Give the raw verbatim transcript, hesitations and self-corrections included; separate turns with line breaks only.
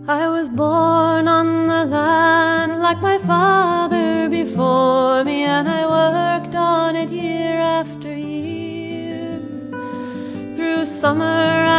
I was born on the land like my father before me, and I worked on it year after year, through summer